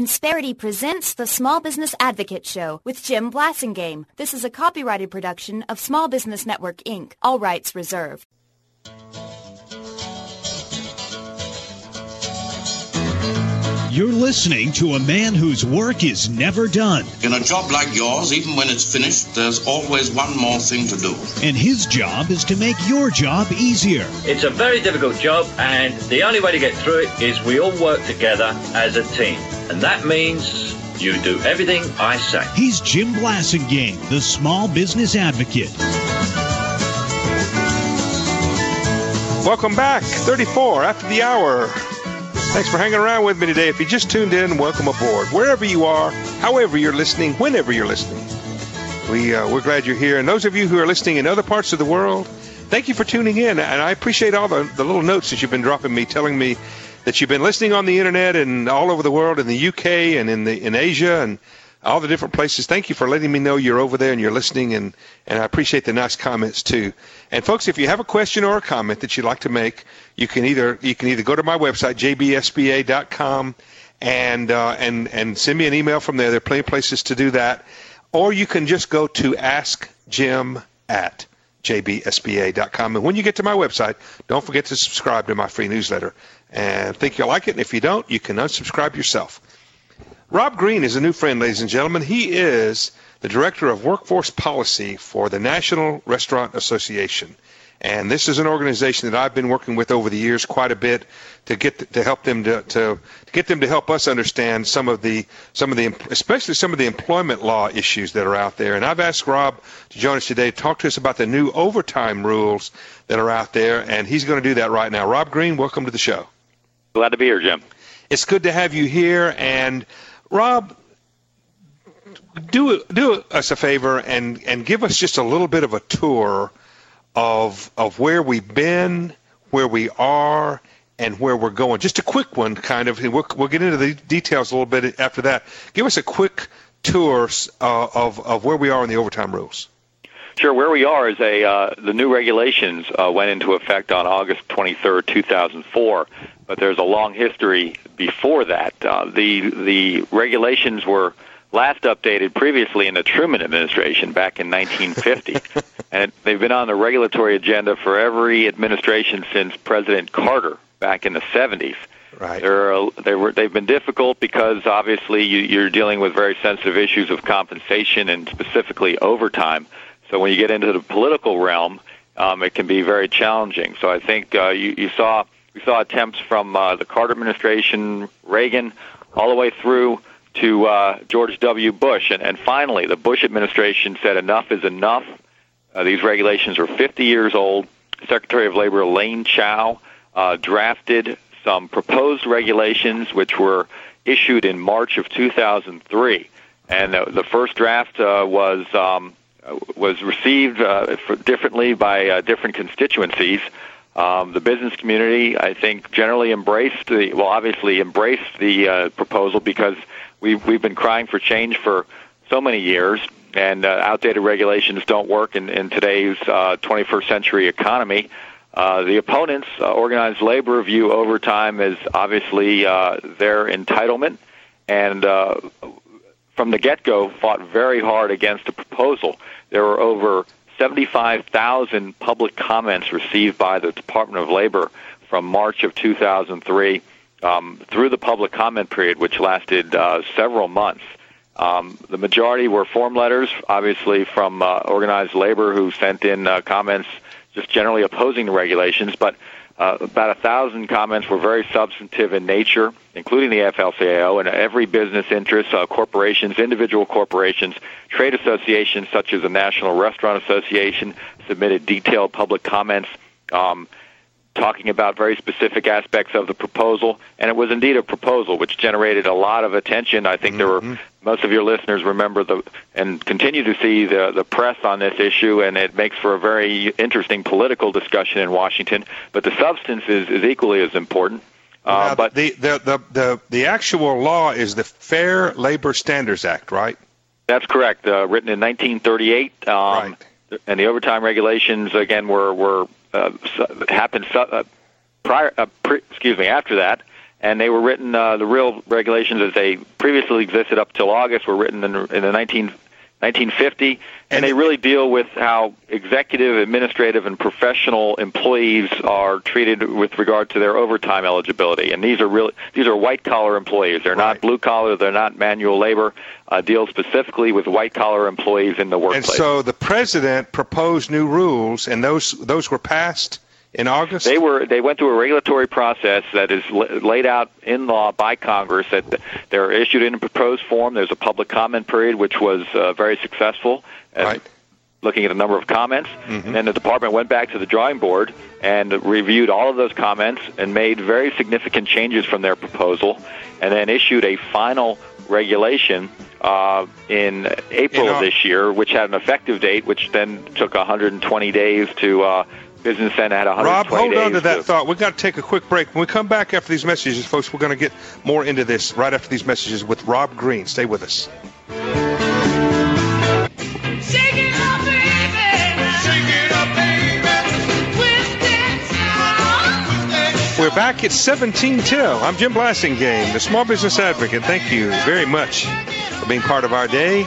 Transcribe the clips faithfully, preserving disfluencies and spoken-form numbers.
Insperity presents the Small Business Advocate Show with Jim Blasingame. This is a copyrighted production of Small Business Network, Incorporated. All rights reserved. You're listening to a man whose work is never done. In a job like yours, even when it's finished, there's always one more thing to do. And his job is to make your job easier. It's a very difficult job, and the only way to get through it is we all work together as a team. And that means you do everything I say. He's Jim Blasingame, the Small Business Advocate. Welcome back. thirty-four after the hour. Thanks for hanging around with me today. If you just tuned in, welcome aboard. Wherever you are, however you're listening, whenever you're listening, we, uh, we're glad you're here. And those of you who are listening in other parts of the world, thank you for tuning in. And I appreciate all the, the little notes that you've been dropping me, telling me that you've been listening on the Internet and all over the world, in the U K and in the in Asia and all the different places. Thank you for letting me know you're over there and you're listening, and, and I appreciate the nice comments too. And folks, if you have a question or a comment that you'd like to make, you can either you can either go to my website, j b s b a dot com, and uh, and and send me an email from there. There are plenty of places to do that, or you can just go to ask jim at j b s b a dot com. And when you get to my website, don't forget to subscribe to my free newsletter. And I think you'll like it. And if you don't, you can unsubscribe yourself. Rob Green is a new friend, ladies and gentlemen. He is the Director of Workforce Policy for the National Restaurant Association. And this is an organization that I've been working with over the years quite a bit to get to help them to, to, to get them to help us understand some of the some of the especially some of the employment law issues that are out there. And I've asked Rob to join us today to talk to us about the new overtime rules that are out there, and he's going to do that right now. Rob Green, welcome to the show. Glad to be here, Jim. It's good to have you here. And Rob, do do us a favor and, and give us just a little bit of a tour of of where we've been, where we are, and where we're going. Just a quick one, kind of. We'll, we'll get into the details a little bit after that. Give us a quick tour uh, of of where we are in the overtime rules. Sure. Where we are is a uh, the new regulations uh, went into effect on August twenty-third, two thousand four, but there's a long history before that. Uh, the the regulations were last updated previously in the Truman administration back in nineteen fifty, and they've been on the regulatory agenda for every administration since President Carter back in the seventies. Right. They're, they were, they've been difficult because obviously you, you're dealing with very sensitive issues of compensation and specifically overtime. So when you get into the political realm, um, it can be very challenging. So I think uh, you, you saw we saw attempts from uh, the Carter administration, Reagan, all the way through to uh, George W. Bush. And, and finally, the Bush administration said enough is enough. Uh, these regulations are fifty years old. Secretary of Labor Elaine Chao uh, drafted some proposed regulations which were issued in March of two thousand three. And uh, the first draft uh, was um, was received uh, for differently by uh, different constituencies. Um, the business community, I think, generally embraced the, well, obviously embraced the uh, proposal because we've, we've been crying for change for so many years, and uh, outdated regulations don't work in, in today's uh, twenty-first century economy. Uh, the opponents, uh, organized labor, view overtime as obviously uh, their entitlement, and uh, from the get-go fought very hard against the proposal. There were over seventy-five thousand public comments received by the Department of Labor from March of two thousand three um, through the public comment period, which lasted uh, several months. Um, the majority were form letters, obviously, from uh, organized labor who sent in uh, comments just generally opposing the regulations, but uh, about a thousand comments were very substantive in nature, including the F L C A O and every business interest, uh, corporations, individual corporations, trade associations such as the National Restaurant Association submitted detailed public comments um, talking about very specific aspects of the proposal, and it was indeed a proposal which generated a lot of attention. I think mm-hmm. there were most of your listeners remember the and continue to see the the press on this issue, and it makes for a very interesting political discussion in Washington. But the substance is, is equally as important. Uh, now, but the, the the the the actual law is the Fair Labor Standards Act, right? That's correct. Uh, written in nineteen thirty-eight, um, right. And the overtime regulations again were were. Uh, happened uh, prior, uh, pre, excuse me, after that, and they were written, uh, the real regulations as they previously existed up till August were written in, in the nineteen fifty, and, and they really deal with how executive, administrative, and professional employees are treated with regard to their overtime eligibility. And these are really these are white-collar employees. They're right. not blue-collar. They're not manual labor. Uh, deal specifically with white-collar employees in the workplace. And so the president proposed new rules, and those those were passed in August? They were. They went through a regulatory process that is la- laid out in law by Congress. That they're issued in a proposed form. There's a public comment period, which was uh, very successful. Right. Looking at a number of comments, mm-hmm. and then the department went back to the drawing board and reviewed all of those comments and made very significant changes from their proposal, and then issued a final regulation uh, in April in of this year, which had an effective date, which then took one hundred twenty days to. Uh, Business Center had one hundred twenty Rob, hold on to that to thought. We've got to take a quick break. When we come back after these messages, folks, we're going to get more into this right after these messages with Rob Green. Stay with us. Shake it up, baby. Shake it up, baby. With that sound. We're back at seventeen till. I'm Jim Blasingame, the Small Business Advocate. Thank you very much for being part of our day.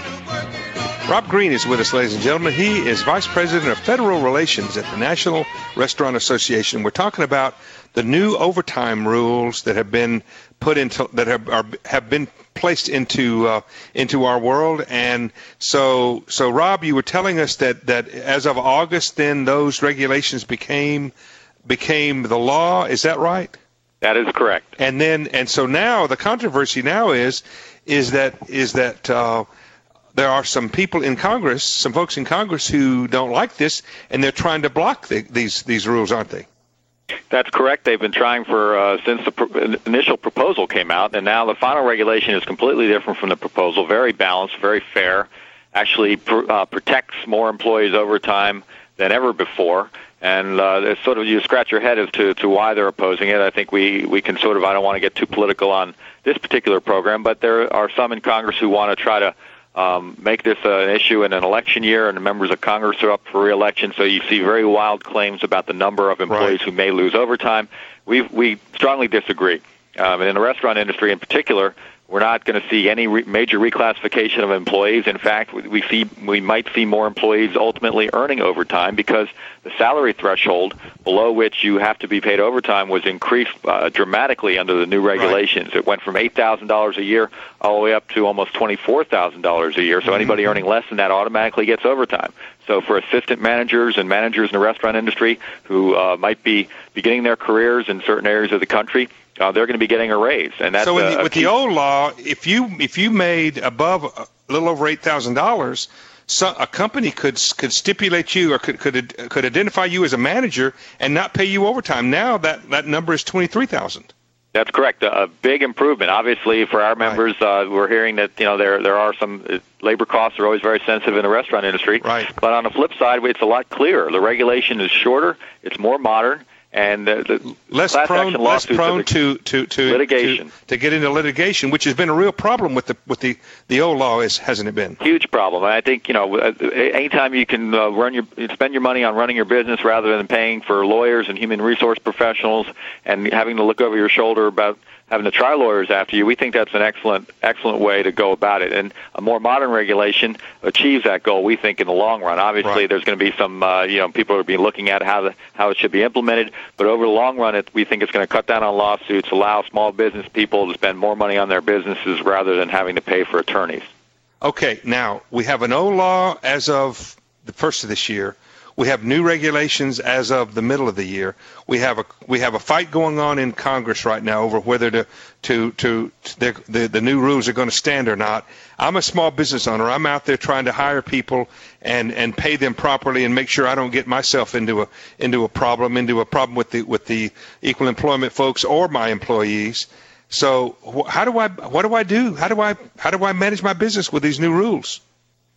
Rob Green is with us, ladies and gentlemen. He is Vice President of Federal Relations at the National Restaurant Association. We're talking about the new overtime rules that have been put into that have are, have been placed into uh, into our world. And so, so Rob, you were telling us that, that as of August, then those regulations became became the law. Is that right? That is correct. And then, and so now the controversy now is is that is that. Uh, There are some people in Congress, some folks in Congress who don't like this, and they're trying to block the, these these rules, aren't they? That's correct. They've been trying for uh, since the pro- initial proposal came out, and now the final regulation is completely different from the proposal. Very balanced, very fair. Actually, pr- uh, protects more employees overtime than ever before. And uh, it's sort of you scratch your head as to, to why they're opposing it. I think we, we can sort of I don't want to get too political on this particular program, but there are some in Congress who want to try to. Um, make this uh, an issue in an election year, and the members of Congress are up for re-election, so you see very wild claims about the number of employees right. who may lose overtime. We we strongly disagree. Um, and in the restaurant industry in particular, we're not going to see any re- major reclassification of employees. In fact, we, we see we might see more employees ultimately earning overtime because the salary threshold below which you have to be paid overtime was increased uh, dramatically under the new regulations. Right. It went from eight thousand dollars a year all the way up to almost twenty-four thousand dollars a year. So mm-hmm. anybody earning less than that automatically gets overtime. So for assistant managers and managers in the restaurant industry who uh, might be beginning their careers in certain areas of the country, Uh, they're going to be getting a raise, and that's so. In a, the, a with key. the old law, if you if you made above a little over eight thousand dollars, so a company could could stipulate you or could could could identify you as a manager and not pay you overtime. Now that that number is twenty three thousand. That's correct. A, a big improvement, obviously, for our members. Right. Uh, we're hearing that you know there there are some uh, labor costs are always very sensitive in the restaurant industry. Right. But on the flip side, it's a lot clearer. The regulation is shorter. It's more modern. And the, the less class prone, action less lawsuits prone are to, to, to, litigation. To, to get into litigation, which has been a real problem with the with the, the old law, is hasn't it been? Huge problem. And I think you know, anytime you can uh, run your spend your money on running your business rather than paying for lawyers and human resource professionals and having to look over your shoulder about having to try lawyers after you, we think that's an excellent excellent way to go about it. And a more modern regulation achieves that goal, we think, in the long run. Obviously, right. there's going to be some, uh, you know, people are be looking at how the, how it should be implemented. But over the long run, it, we think it's going to cut down on lawsuits, allow small business people to spend more money on their businesses rather than having to pay for attorneys. Okay, now, we have an old law as of the first of this year. We have new regulations as of the middle of the year. We have a we have a fight going on in Congress right now over whether to to to, to the, the the new rules are going to stand or not. I'm a small business owner. I'm out there trying to hire people and, and pay them properly and make sure I don't get myself into a into a problem into a problem with the with the equal employment folks or my employees. So how do I what do I do? How do I how do I manage my business with these new rules?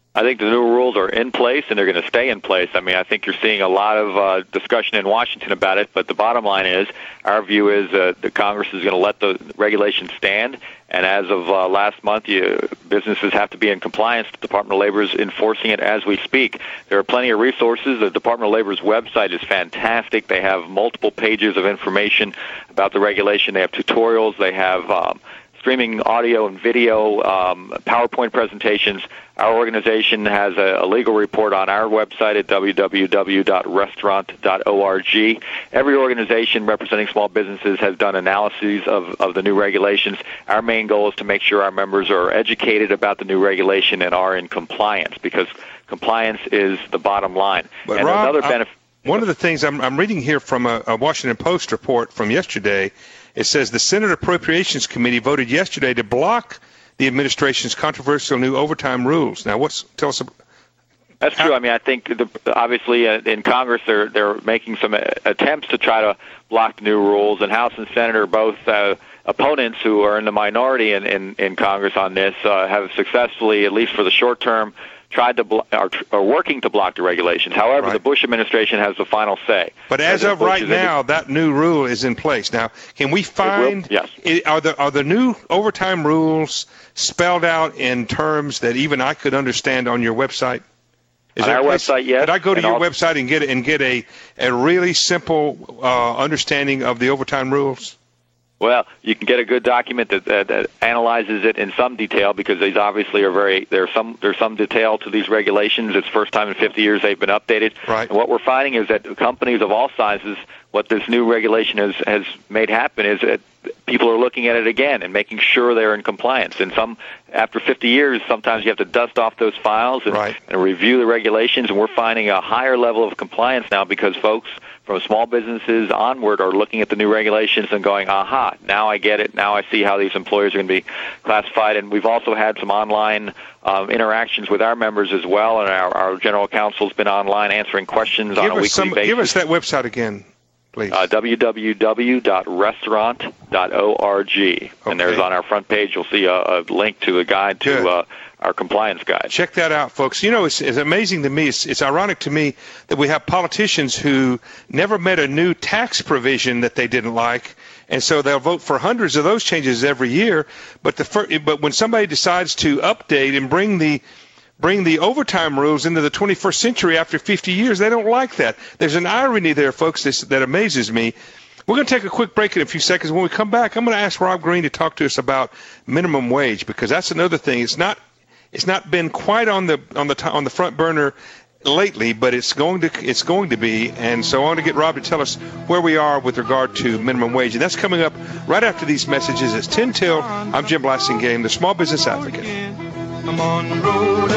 I think the new rules are in place, and they're going to stay in place. I mean, I think you're seeing a lot of uh, discussion in Washington about it, but the bottom line is, our view is uh, the Congress is going to let the regulations stand, and as of uh, last month, you, businesses have to be in compliance. The Department of Labor is enforcing it as we speak. There are plenty of resources. The Department of Labor's website is fantastic. They have multiple pages of information about the regulation. They have tutorials. They have um, streaming audio and video, um, PowerPoint presentations. Our organization has a, a legal report on our website at w w w dot restaurant dot org. Every organization representing small businesses has done analyses of, of the new regulations. Our main goal is to make sure our members are educated about the new regulation and are in compliance, because compliance is the bottom line. But and Rob, another benefit. One of the things I'm, I'm reading here from a, a Washington Post report from yesterday, it says the Senate Appropriations Committee voted yesterday to block the administration's controversial new overtime rules. Now, what's tell us about That's true. I mean, I think the, obviously uh, in Congress they're they're making some uh, attempts to try to block the new rules, and House and Senate are both uh, opponents who are in the minority in, in, in Congress on this uh, have successfully, at least for the short term, tried to blo- are, are working to block the regulations. However, right. the Bush administration has the final say. But as President of Bush right is now, that new rule is in place. Now, can we find Yes. i- are the are the new overtime rules spelled out in terms that even I could understand on your website? Is On there our a place- website, yes. Could I go to and your also- website and get and get a a really simple uh, understanding of the overtime rules? Well, you can get a good document that, that, that analyzes it in some detail, because these obviously are very there's some there's some detail to these regulations. It's the first time in fifty years they've been updated. Right. And what we're finding is that companies of all sizes, what this new regulation has has made happen is that people are looking at it again and making sure they're in compliance. And some, after fifty years, sometimes you have to dust off those files and, right. and review the regulations. And we're finding a higher level of compliance now, because folks from small businesses onward are looking at the new regulations and going, aha, now I get it. Now I see how these employers are going to be classified. And we've also had some online um, interactions with our members as well, and our, our general counsel's been online answering questions Give on a us weekly some, basis. give us that website again, please. Uh, w w w dot restaurant dot org. Okay. And there's on our front page, you'll see a, a link to a guide Good. to uh, our compliance guide. Check that out, folks. You know, it's, it's amazing to me. It's, it's ironic to me that we have politicians who never met a new tax provision that they didn't like, and so they'll vote for hundreds of those changes every year. But the fir- but when somebody decides to update and bring the bring the overtime rules into the twenty-first century after fifty years, they don't like that. There's an irony there, folks, this, that amazes me. We're going to take a quick break in a few seconds. When we come back, I'm going to ask Rob Green to talk to us about minimum wage, because that's another thing. It's not it's not been quite on the on the on the front burner lately, but it's going to it's going to be. And so I want to get Rob to tell us where we are with regard to minimum wage, and that's coming up right after these messages. It's ten till. I'm Jim Blasingame, the Small Business Advocate. I'm on the road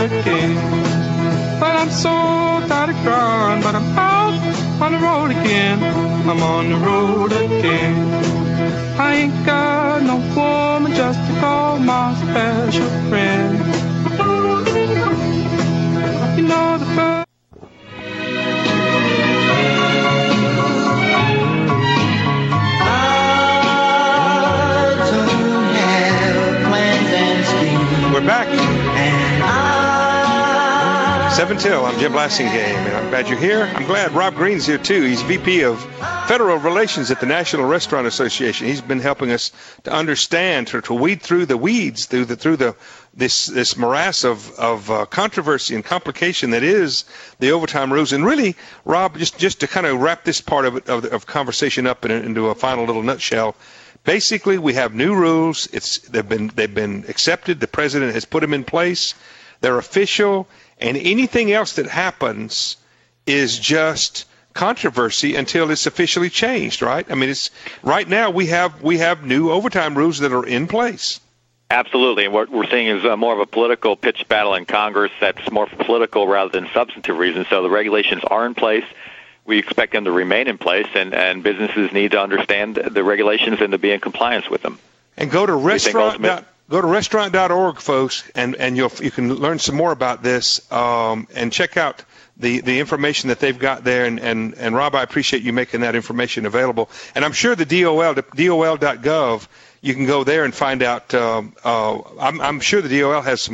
again. But I'm so tired of crying, but I'm out on the road again. I'm on the road again. I ain't got no woman just to call my special friend. You know the first. We're back. Seven till. I'm Jim Blasingame, and I'm glad you're here. I'm glad Rob Green's here too. He's V P of Federal Relations at the National Restaurant Association. He's been helping us to understand, to, to weed through the weeds, through the through the this this morass of of uh, controversy and complication that is the overtime rules. And really, Rob, just just to kind of wrap this part of it, of, of conversation up in, into a final little nutshell. Basically, we have new rules. It's they've been they've been accepted. The president has put them in place. They're official, and anything else that happens is just controversy until it's officially changed. Right? I mean, it's right now we have we have new overtime rules that are in place. Absolutely, and what we're seeing is uh, more of a political pitch battle in Congress that's more political rather than substantive reasons. So the regulations are in place. We expect them to remain in place, and, and businesses need to understand the regulations and to be in compliance with them. And go to restaurant. ultimate- Go to restaurant dot org, folks, and, and you'll you can learn some more about this um, and check out the, the information that they've got there. And, and, and Rob, I appreciate you making that information available. And I'm sure the D O L, D O L dot gov, you can go there and find out. Um, uh, I'm, I'm sure the D O L has some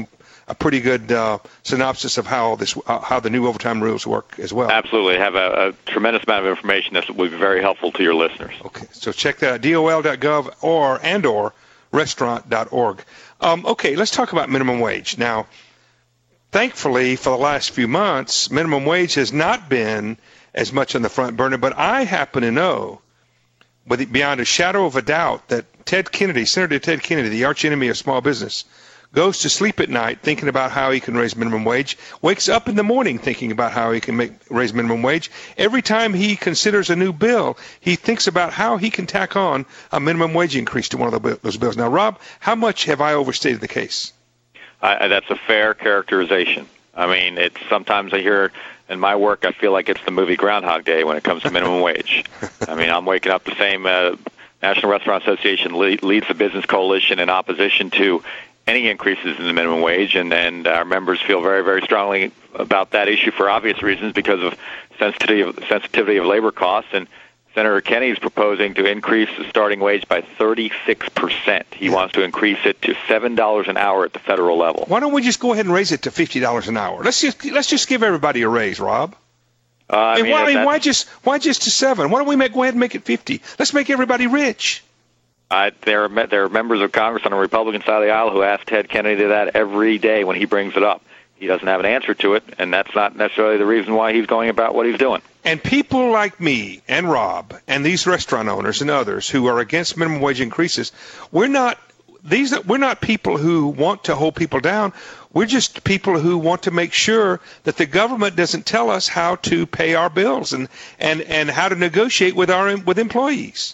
a pretty good uh, synopsis of how this uh, how the new overtime rules work as well. Absolutely. Have a, a tremendous amount of information that will be very helpful to your listeners. Okay, so check that out, D O L dot gov or and or restaurant dot org. Um, okay, let's talk about minimum wage. Now, thankfully, for the last few months, minimum wage has not been as much on the front burner, but I happen to know, with beyond a shadow of a doubt, that Ted Kennedy, Senator Ted Kennedy, the archenemy of small business, goes to sleep at night thinking about how he can raise minimum wage, wakes up in the morning thinking about how he can make raise minimum wage. Every time he considers a new bill, he thinks about how he can tack on a minimum wage increase to one of those bills. Now, Rob, how much have I overstated the case? Uh, that's a fair characterization. I mean, it's sometimes I hear in my work, I feel like it's the movie Groundhog Day when it comes to minimum wage. I mean, I'm waking up the same. Uh, National Restaurant Association lead, leads the business coalition in opposition to any increases in the minimum wage, and, and our members feel very, very strongly about that issue for obvious reasons because of sensitivity of, sensitivity of labor costs. And Senator Kennedy is proposing to increase the starting wage by thirty-six percent. He yeah. wants to increase it to seven dollars an hour at the federal level. Why don't we just go ahead and raise it to fifty dollars an hour? Let's just let's just give everybody a raise, Rob. Uh, I, I mean, mean, why, I mean why just why just to seven? Why don't we make go ahead and make it fifty? Let's make everybody rich. Uh, there, are, there are members of Congress on the Republican side of the aisle who ask Ted Kennedy that every day when he brings it up. He doesn't have an answer to it, and that's not necessarily the reason why he's going about what he's doing. And people like me and Rob and these restaurant owners and others who are against minimum wage increases, we're not these we're not people who want to hold people down. We're just people who want to make sure that the government doesn't tell us how to pay our bills and, and, and how to negotiate with our with employees.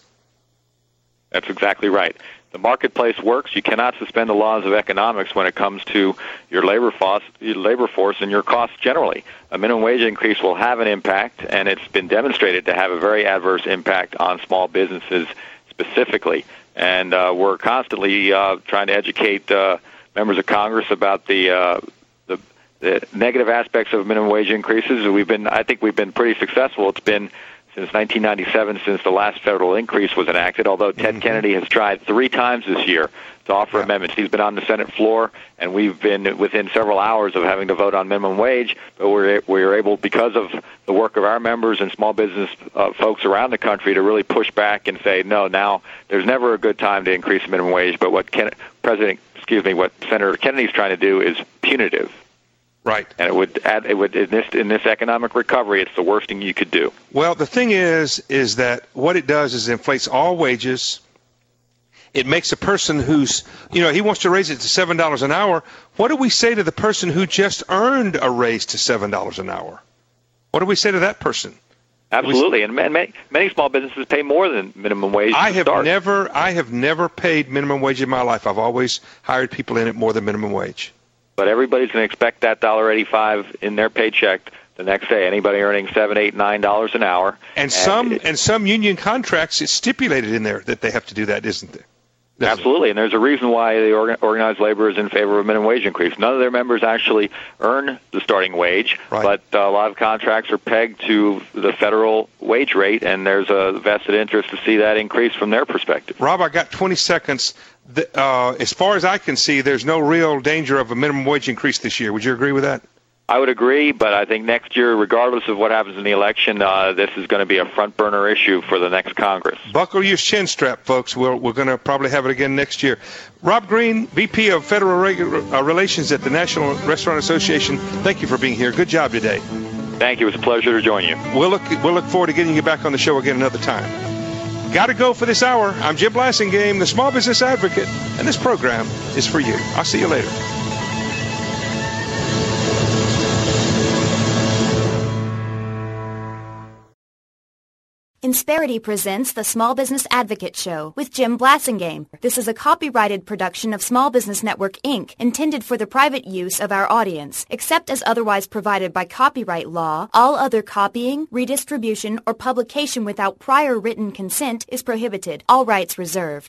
That's exactly right. The marketplace works. You cannot suspend the laws of economics when it comes to your labor force, your labor force and your costs generally. A minimum wage increase will have an impact, and it's been demonstrated to have a very adverse impact on small businesses specifically. And uh, we're constantly uh, trying to educate uh, members of Congress about the, uh, the the negative aspects of minimum wage increases. We've been, I think, we've been pretty successful. It's been since nineteen ninety-seven, since the last federal increase was enacted, although Ted mm-hmm. Kennedy has tried three times this year to offer yeah. amendments. He's been on the Senate floor, and we've been within several hours of having to vote on minimum wage, but we're, we're able, because of the work of our members and small business uh, folks around the country, to really push back and say, no, now there's never a good time to increase the minimum wage, but what Ken- President, excuse me, what Senator Kennedy's trying to do is punitive. Right. And it would add, it would in this in this economic recovery, it's the worst thing you could do. Well, the thing is, is that what it does is it inflates all wages. It makes a person who's, you know, he wants to raise it to seven dollars an hour. What do we say to the person who just earned a raise to seven dollars an hour? What do we say to that person? Absolutely, and many, many small businesses pay more than minimum wage. I to have start. never, I have never paid minimum wage in my life. I've always hired people in at more than minimum wage. But everybody's going to expect that one dollar eighty-five in their paycheck the next day. Anybody earning seven, eight, nine dollars an hour, and, and some it, and some union contracts, it's stipulated in there that they have to do that, isn't there? That's absolutely, and there's a reason why the organized labor is in favor of a minimum wage increase. None of their members actually earn the starting wage, right. but uh, a lot of contracts are pegged to the federal wage rate, and there's a vested interest to see that increase from their perspective. Rob, I got twenty seconds. The, uh, as far as I can see, there's no real danger of a minimum wage increase this year. Would you agree with that? I would agree, but I think next year, regardless of what happens in the election, uh, this is going to be a front-burner issue for the next Congress. Buckle your chin strap, folks. We're, we're going to probably have it again next year. Rob Green, V P of Federal Regu- uh, Relations at the National Restaurant Association, thank you for being here. Good job today. Thank you. It was a pleasure to join you. We'll look, we'll look forward to getting you back on the show again another time. Got to go for this hour. I'm Jim Blassingame, the Small Business Advocate, and this program is for you. I'll see you later. Insperity presents the Small Business Advocate Show with Jim Blassingame. This is a copyrighted production of Small Business Network, Incorporated, intended for the private use of our audience. Except as otherwise provided by copyright law, all other copying, redistribution, or publication without prior written consent is prohibited. All rights reserved.